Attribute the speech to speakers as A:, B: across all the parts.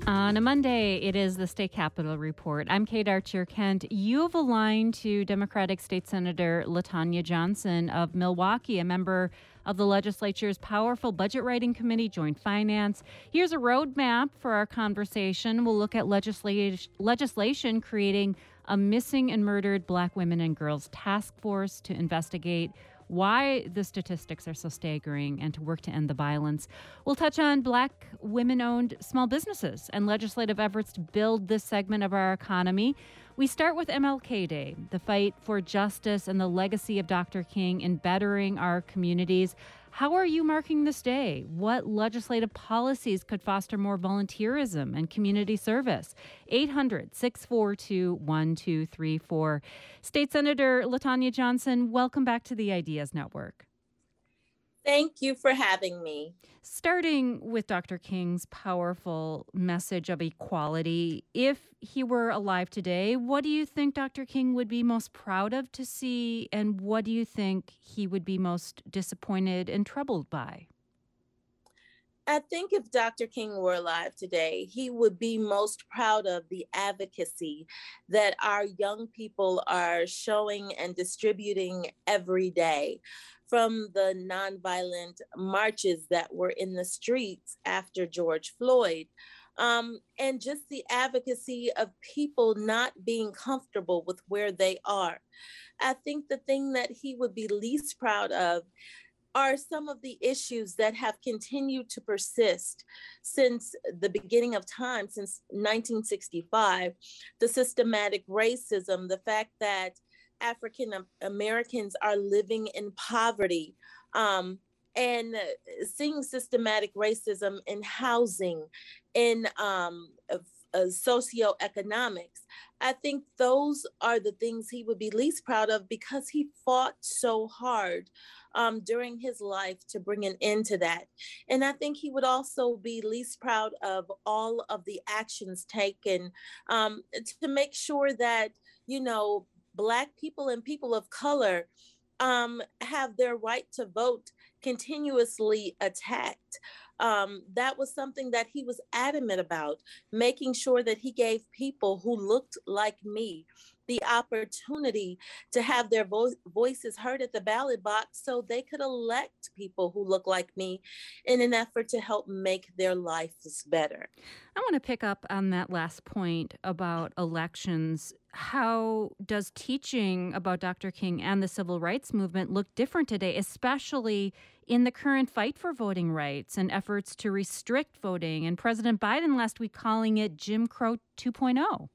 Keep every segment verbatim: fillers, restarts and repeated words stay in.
A: On a Monday, it is the State Capitol Report. I'm Kate Archer-Kent. You've aligned to Democratic State Senator LaTonya Johnson of Milwaukee, a member of the legislature's powerful budget writing committee, Joint Finance. Here's a roadmap for our conversation. We'll look at legislation, legislation creating a missing and murdered Black women and girls task force to investigate why the statistics are so staggering and to work to end the violence. We'll touch on Black women-owned small businesses and legislative efforts to build this segment of our economy. We start with M L K Day, the fight for justice and the legacy of Doctor King in bettering our communities. How are you marking this day? What legislative policies could foster more volunteerism and community service? eight hundred, six four two, one two three four. State Senator LaTonya Johnson, welcome back to the Ideas Network.
B: Thank you for having me.
A: Starting with Doctor King's powerful message of equality, if he were alive today, what do you think Doctor King would be most proud of to see, and what do you think he would be most disappointed and troubled by?
B: I think if Doctor King were alive today, he would be most proud of the advocacy that our young people are showing and distributing every day. From the nonviolent marches that were in the streets after George Floyd, um, and just the advocacy of people not being comfortable with where they are. I think the thing that he would be least proud of are some of the issues that have continued to persist since the beginning of time, since nineteen sixty-five, the systematic racism, the fact that African Americans are living in poverty, um, and seeing systematic racism in housing, in um, uh, socioeconomics. I think those are the things he would be least proud of because he fought so hard um, during his life to bring an end to that. And I think he would also be least proud of all of the actions taken um, to make sure that, you know, Black people and people of color um, have their right to vote continuously attacked. Um, that was something that he was adamant about, making sure that he gave people who looked like me the opportunity to have their vo- voices heard at the ballot box so they could elect people who look like me in an effort to help make their lives better.
A: I want to pick up on that last point about elections. How does teaching about Doctor King and the civil rights movement look different today, especially in the current fight for voting rights and efforts to restrict voting, and President Biden last week calling it Jim Crow 2.0?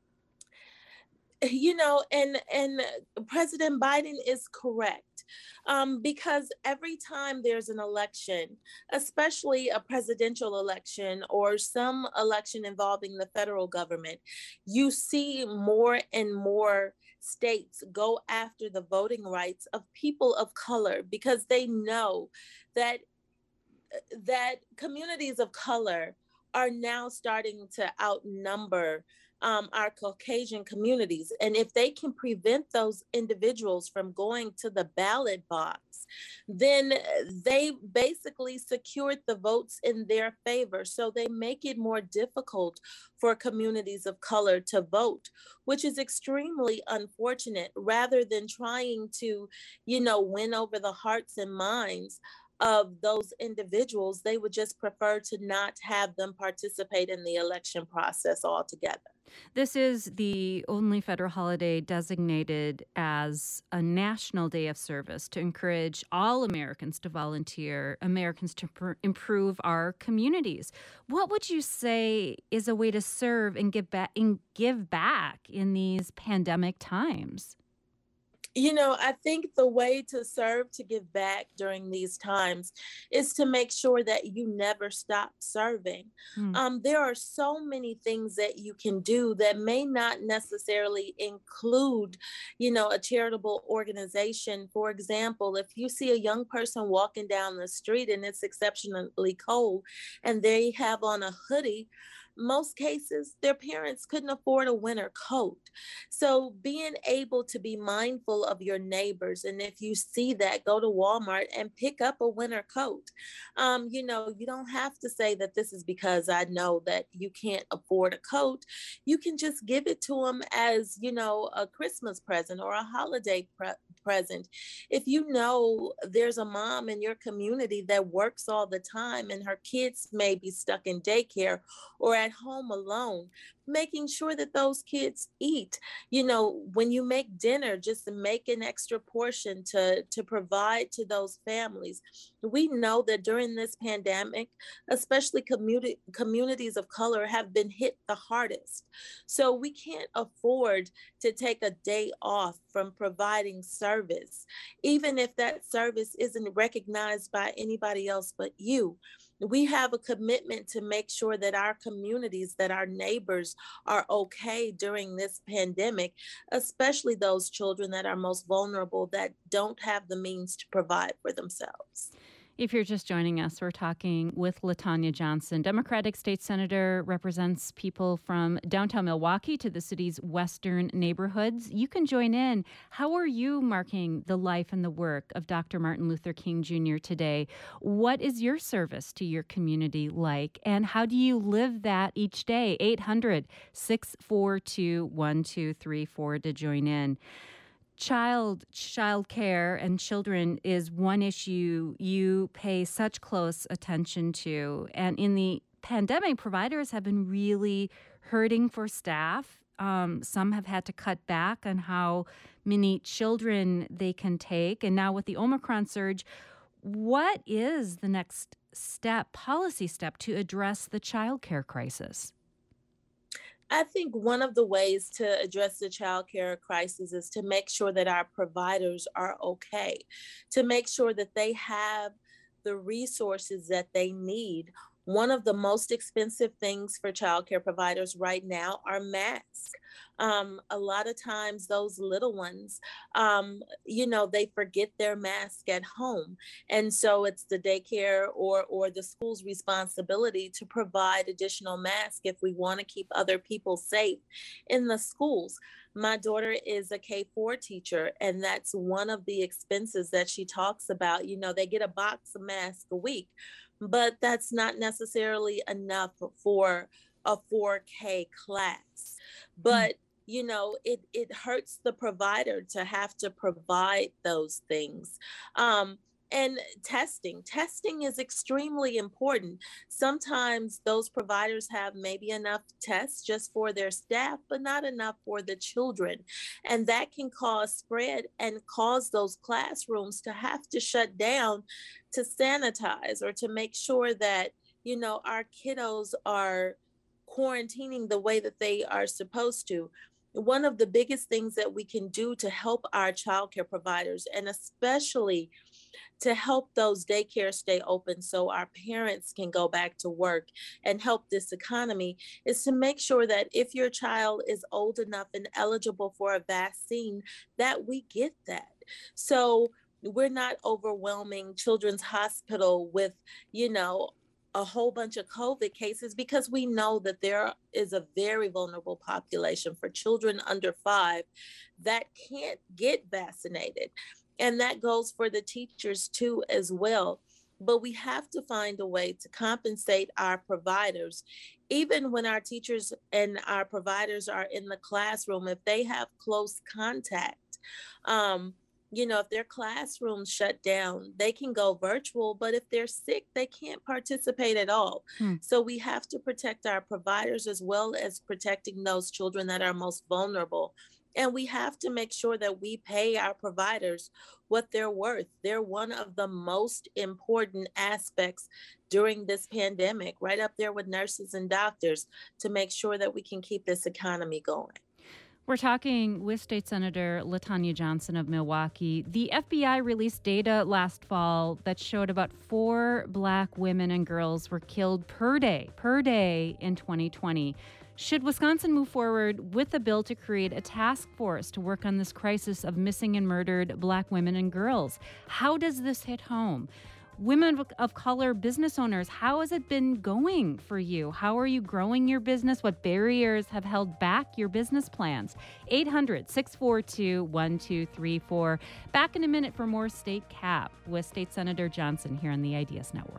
B: You know, and and President Biden is correct, um, because every time there's an election, especially a presidential election or some election involving the federal government, you see more and more states go after the voting rights of people of color because they know that that communities of color are now starting to outnumber um, our Caucasian communities. And if they can prevent those individuals from going to the ballot box, then they basically secured the votes in their favor. So they make it more difficult for communities of color to vote, which is extremely unfortunate, rather than trying to, you know, win over the hearts and minds of those individuals. They would just prefer to not have them participate in the election process altogether.
A: This is the only federal holiday designated as a national day of service to encourage all Americans to volunteer, Americans to pr- improve our communities. What would you say is a way to serve and give back and give back in these pandemic times?
B: You know, I think the way to serve, to give back during these times is to make sure that you never stop serving.
A: Hmm.
B: Um, there are so many things that you can do that may not necessarily include, you know, a charitable organization. For example, if you see a young person walking down the street and it's exceptionally cold and they have on a hoodie, most cases, their parents couldn't afford a winter coat. So being able to be mindful of your neighbors, and if you see that, go to Walmart and pick up a winter coat. Um, you know, you don't have to say that this is because I know that you can't afford a coat. You can just give it to them as, you know, a Christmas present or a holiday pre- present. If you know there's a mom in your community that works all the time and her kids may be stuck in daycare or at home alone, making sure that those kids eat. You know, when you make dinner, just make an extra portion to to provide to those families. We know that during this pandemic, especially community communities of color have been hit the hardest. So we can't afford to take a day off from providing service, even if that service isn't recognized by anybody else but you. We have a commitment to make sure that our communities, that our neighbors are okay during this pandemic, especially those children that are most vulnerable that don't have the means to provide for themselves.
A: If you're just joining us, we're talking with LaTonya Johnson. Democratic State Senator, represents people from downtown Milwaukee to the city's western neighborhoods. You can join in. How are you marking the life and the work of Doctor Martin Luther King Junior today? What is your service to your community like? And how do you live that each day? eight hundred, six four two, one two three four to join in. Child child care and children is one issue you pay such close attention to. And in the pandemic, providers have been really hurting for staff. Um, some have had to cut back on how many children they can take. And now with the Omicron surge, what is the next step, policy step, to address the child care crisis?
B: I think one of the ways to address the child care crisis is to make sure that our providers are okay, to make sure that they have the resources that they need. One of the most expensive things for childcare providers right now are masks. Um, a lot of times, those little ones, um, you know, they forget their mask at home, and so it's the daycare or or the school's responsibility to provide additional masks if we want to keep other people safe in the schools. My daughter is a K four teacher, and that's one of the expenses that she talks about. You know, they get a box of masks a week, but that's not necessarily enough for a four K class.
A: Hmm.
B: But you know, it it hurts the provider to have to provide those things. Um, and testing, testing is extremely important. Sometimes those providers have maybe enough tests just for their staff, but not enough for the children. And that can cause spread and cause those classrooms to have to shut down to sanitize or to make sure that, you know, our kiddos are quarantining the way that they are supposed to. One of the biggest things that we can do to help our childcare providers, and especially to help those daycares stay open so our parents can go back to work and help this economy, is to make sure that if your child is old enough and eligible for a vaccine, that we get that. So we're not overwhelming Children's Hospital with, you know, a whole bunch of COVID cases, because we know that there is a very vulnerable population for children under five that can't get vaccinated. And that goes for the teachers too, as well. But we have to find a way to compensate our providers, even when our teachers and our providers are in the classroom, if they have close contact. Um, you know, if their classrooms shut down, they can go virtual, but if they're sick, they can't participate at all.
A: Hmm.
B: So we have to protect our providers as well as protecting those children that are most vulnerable. And we have to make sure that we pay our providers what they're worth. They're one of the most important aspects during this pandemic, right up there with nurses and doctors, to make sure that we can keep this economy going.
A: We're talking with State Senator LaTonya Johnson of Milwaukee. The F B I released data last fall that showed about four Black women and girls were killed per day, per day in twenty twenty. Should Wisconsin move forward with a bill to create a task force to work on this crisis of missing and murdered Black women and girls? How does this hit home? women of, of color business owners. How has it been going for you? How are you growing your business? What barriers have held back your business plans? eight hundred, six four two, one two three four. Back in a minute for more State Cap with State Senator Johnson here on the Ideas Network.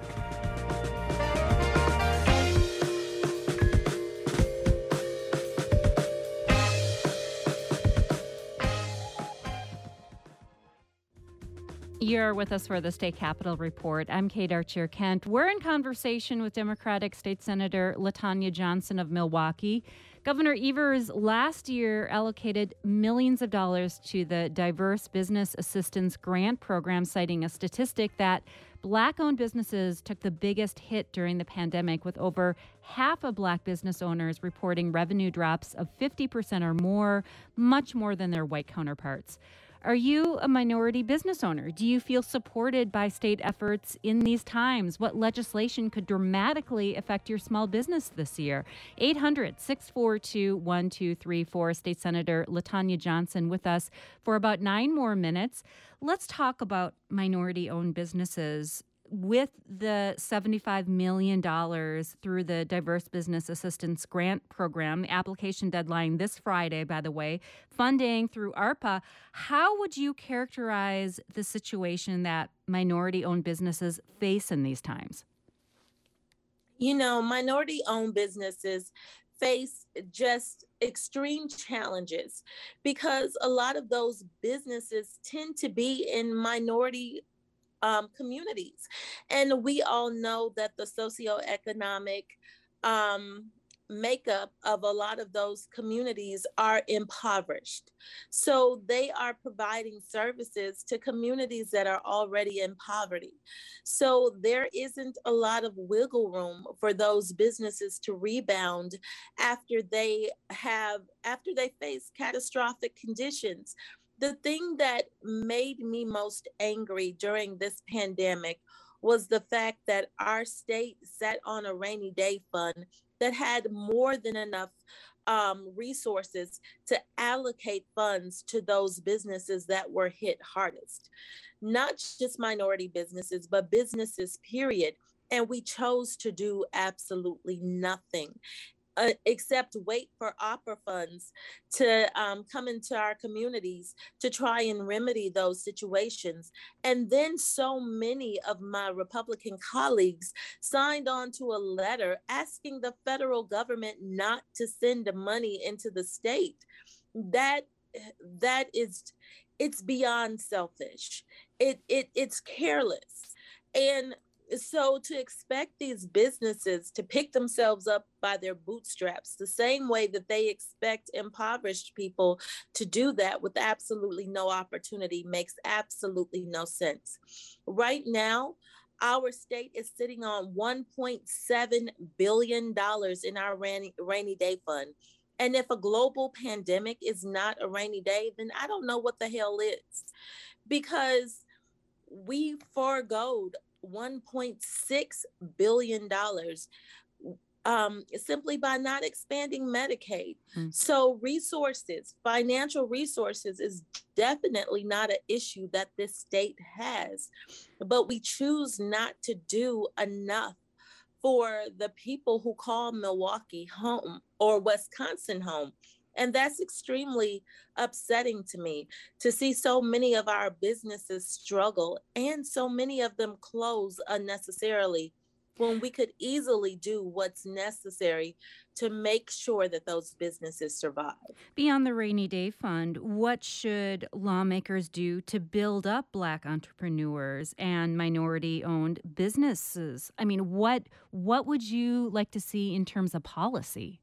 A: You're with us for the State Capitol Report. I'm Kate Archer-Kent. We're in conversation with Democratic State Senator LaTonya Johnson of Milwaukee. Governor Evers last year allocated millions of dollars to the Diverse Business Assistance Grant Program, citing a statistic that Black-owned businesses took the biggest hit during the pandemic, with over half of Black business owners reporting revenue drops of fifty percent or more, much more than their white counterparts. Are you a minority business owner? Do you feel supported by state efforts in these times? What legislation could dramatically affect your small business this year? eight hundred, six four two, one two three four. State Senator LaTonya Johnson with us for about nine more minutes. Let's talk about minority-owned businesses. With the seventy-five million dollars through the Diverse Business Assistance Grant Program, the application deadline this Friday, by the way, funding through ARPA, how would you characterize the situation that minority-owned businesses face in these times?
B: You know, minority-owned businesses face just extreme challenges because a lot of those businesses tend to be in minority Um, communities. And we all know that the socioeconomic um, makeup of a lot of those communities are impoverished. So they are providing services to communities that are already in poverty. So there isn't a lot of wiggle room for those businesses to rebound after they have, after they face catastrophic conditions. The thing that made me most angry during this pandemic was the fact that our state sat on a rainy day fund that had more than enough um, resources to allocate funds to those businesses that were hit hardest. Not just minority businesses, but businesses, period. And we chose to do absolutely nothing. Uh, except wait for opera funds to um, come into our communities to try and remedy those situations. And then so many of my Republican colleagues signed on to a letter asking the federal government not to send money into the state. That that is, it's beyond selfish. It it it's careless. And so to expect these businesses to pick themselves up by their bootstraps, the same way that they expect impoverished people to do that with absolutely no opportunity, makes absolutely no sense. Right now, our state is sitting on one point seven billion dollars in our rainy, rainy day fund. And if a global pandemic is not a rainy day, then I don't know what the hell is. Because we foregoed one point six billion dollars um, simply by not expanding Medicaid. Mm. So resources, financial resources is definitely not an issue that this state has, but we choose not to do enough for the people who call Milwaukee home or Wisconsin home. And that's extremely upsetting to me, to see so many of our businesses struggle and so many of them close unnecessarily, when we could easily do what's necessary to make sure that those businesses survive.
A: Beyond the Rainy Day Fund, what should lawmakers do to build up Black entrepreneurs and minority-owned businesses? I mean, what what would you like to see in terms of policy?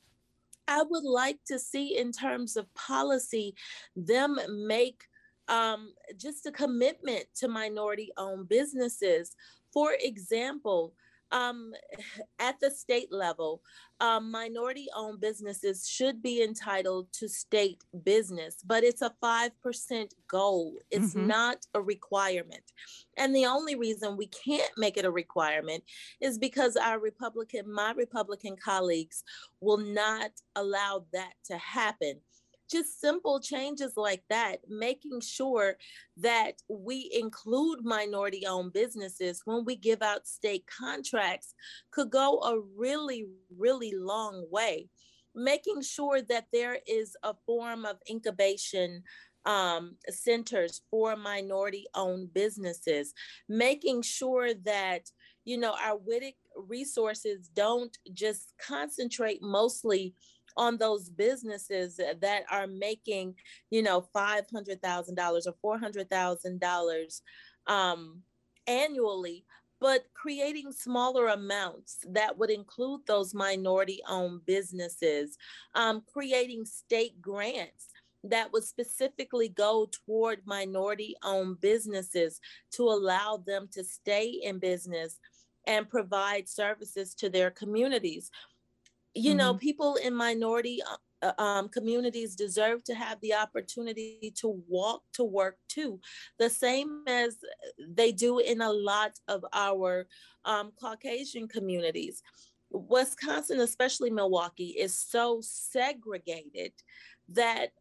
B: I would like to see, in terms of policy, them make um, just a commitment to minority-owned businesses. For example, um, at the state level, um, minority-owned businesses should be entitled to state business, but it's a five percent goal. It's mm-hmm. not a requirement. And the only reason we can't make it a requirement is because our Republican, my Republican colleagues will not allow that to happen. just simple changes like that, making sure that we include minority owned businesses when we give out state contracts could go a really, really long way. Making sure that there is a form of incubation um, centers for minority owned businesses, making sure that, you know, our WITIC resources don't just concentrate mostly on those businesses that are making, you know, five hundred thousand dollars or four hundred thousand dollars um, annually, but creating smaller amounts that would include those minority owned businesses, um, creating state grants that would specifically go toward minority owned businesses to allow them to stay in business and provide services to their communities. You know,
A: Mm-hmm.
B: people in minority uh, um, communities deserve to have the opportunity to walk to work too, the same as they do in a lot of our um, Caucasian communities. Wisconsin, especially Milwaukee, is so segregated that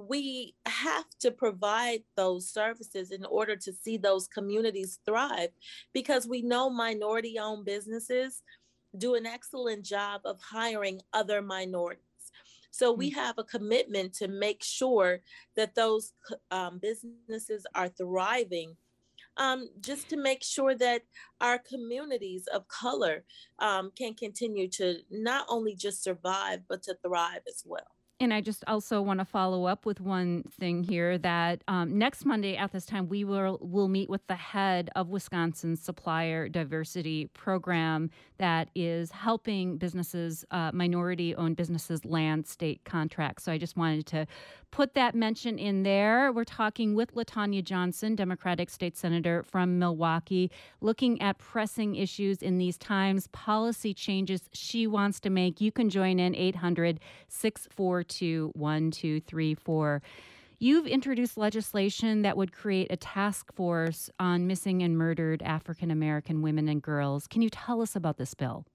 B: we have to provide those services in order to see those communities thrive, because we know minority owned businesses do an excellent job of hiring other minorities. So we have a commitment to make sure that those um, businesses are thriving, um, just to make sure that our communities of color um, can continue to not only just survive, but to thrive as well.
A: And I just also want to follow up with one thing here that um, next Monday at this time, we will will meet with the head of Wisconsin's supplier diversity program that is helping businesses, uh, minority owned businesses, land state contracts. So I just wanted to put that mention in there. We're talking with LaTonya Johnson, Democratic State Senator from Milwaukee, looking at pressing issues in these times, policy changes she wants to make. You can join in eight hundred, six four two, one two three four. You've introduced legislation that would create a task force on missing and murdered African American women and girls. Can you tell us about this bill?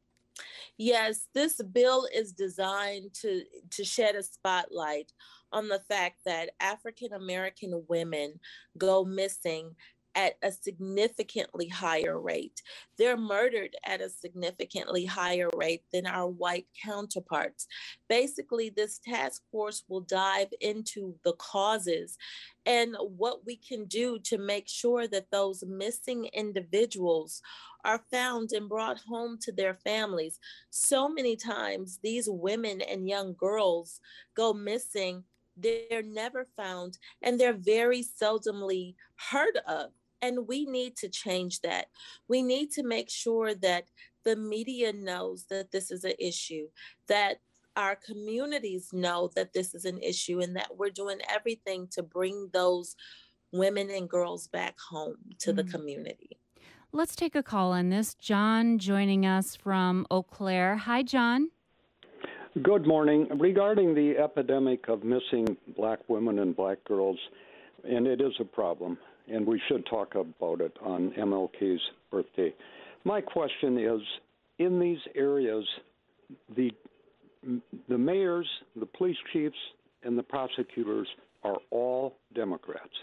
B: Yes, this bill is designed to, to shed a spotlight on the fact that African American women go missing at a significantly higher rate. They're murdered at a significantly higher rate than our white counterparts. Basically, this task force will dive into the causes and what we can do to make sure that those missing individuals are found and brought home to their families. So many times, these women and young girls go missing. They're never found, and they're very seldomly heard of. And we need to change that. We need to make sure that the media knows that this is an issue, that our communities know that this is an issue, and that we're doing everything to bring those women and girls back home to the community.
A: Let's take a call on this. John joining us from Eau Claire. Hi, John.
C: Good morning. Regarding the epidemic of missing black women and black girls, and it is a problem, and we should talk about it on M L K's birthday. My question is, in these areas, the the mayors, the police chiefs, and the prosecutors are all Democrats.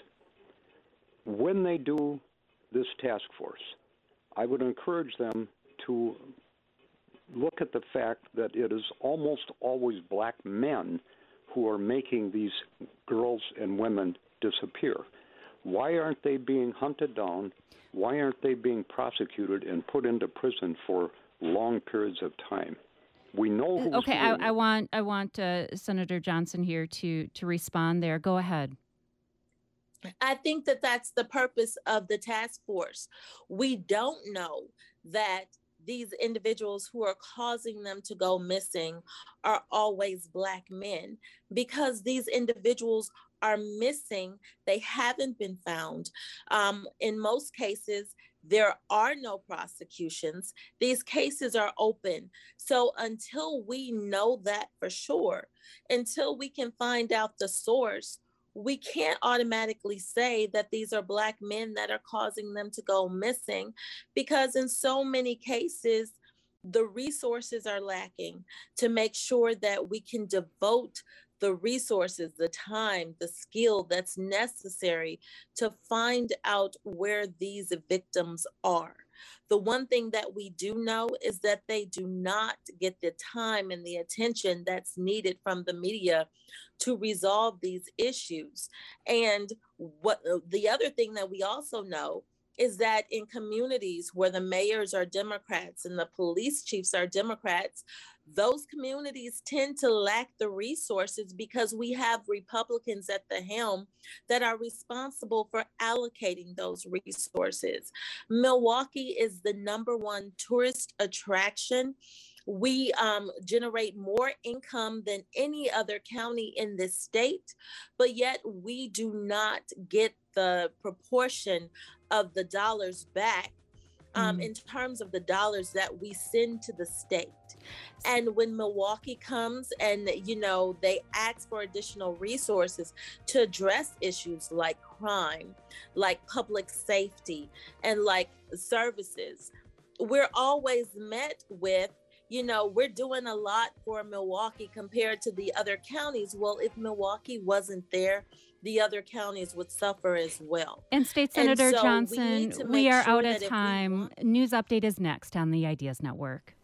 C: When they do this task force, I would encourage them to look at the fact that it is almost always black men who are making these girls and women disappear. Why aren't they being hunted down? Why aren't they being prosecuted and put into prison for long periods of time? We know who's
A: Okay, I,
C: doing
A: I
C: it.
A: want I want uh, Senator Johnson here to to respond there. Go ahead.
B: I think that that's the purpose of the task force. We don't know that these individuals who are causing them to go missing are always black men, because these individuals are missing. They haven't been found. Um, in most cases, there are no prosecutions. These cases are open. So until we know that for sure, until we can find out the source, we can't automatically say that these are black men that are causing them to go missing, because in so many cases, the resources are lacking to make sure that we can devote the resources, the time, the skill that's necessary to find out where these victims are. The one thing that we do know is that they do not get the time and the attention that's needed from the media to resolve these issues. And what the other thing that we also know is that in communities where the mayors are Democrats and the police chiefs are Democrats, those communities tend to lack the resources because we have Republicans at the helm that are responsible for allocating those resources. Milwaukee is the number one tourist attraction. We um, generate more income than any other county in this state, but yet we do not get the proportion of the dollars back um, mm. in terms of the dollars that we send to the state. And when Milwaukee comes and, you know, they ask for additional resources to address issues like crime, like public safety, and like services, we're always met with, you know, we're doing a lot for Milwaukee compared to the other counties. Well, if Milwaukee wasn't there, the other counties would suffer as well.
A: And State Senator
B: and so
A: Johnson,
B: we,
A: we are
B: sure
A: out of
B: that
A: time.
B: Want-
A: News Update is next on the Ideas Network.